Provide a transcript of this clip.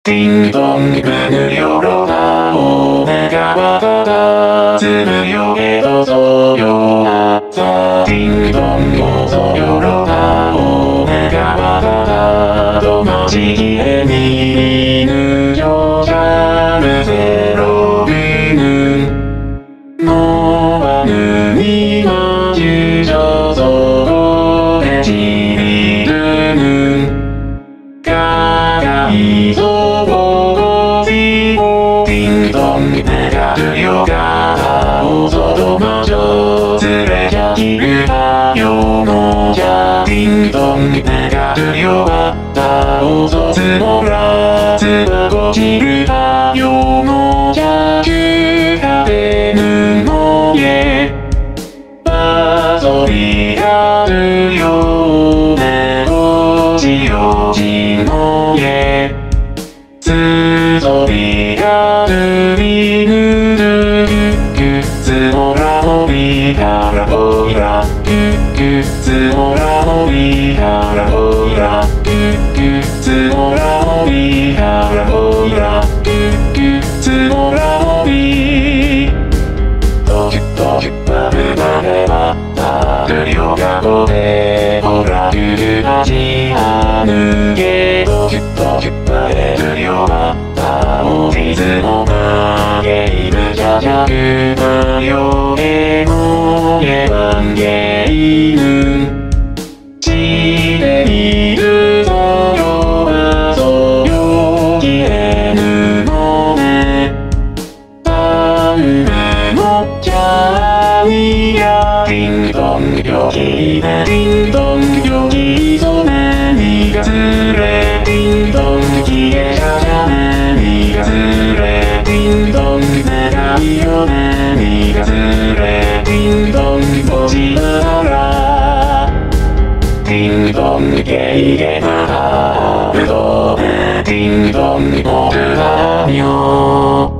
ディンドン巡るよろなお願はたたつむよけどぞよあったディンドンごぞよろなお願はたたとまじきえにぬよじゃむぜろぶぬのわぬにまじゅじょぞえじりるぬかがいぞよがおぞどまじょ連れじゃきるはよのじゃディンドンねがるよわったおぞつもらつばごじるはよのじゃくかべぬのえばぞりがるよねごじよじのえつぞりがるりぬつもらもりからほいらつもらもりからほいらつもらもりからほいらつもらもりとじゅとじゅばぶばればたるよがごでほらゆるはじあぬげとじゅとじゅばれるよはたおじずもまげいるじゃじゃくまよえのえわんげいぬちでいるぞよわぞよきえぬのねあうめのちゃいやディンドンよきねディンドンよきぞねにがずれディンドンきえじゃじゃねにがずれディンドンねがいよねにがずれディンドンごじならディンドンゲイゲならぶどねディンドンもるはにょ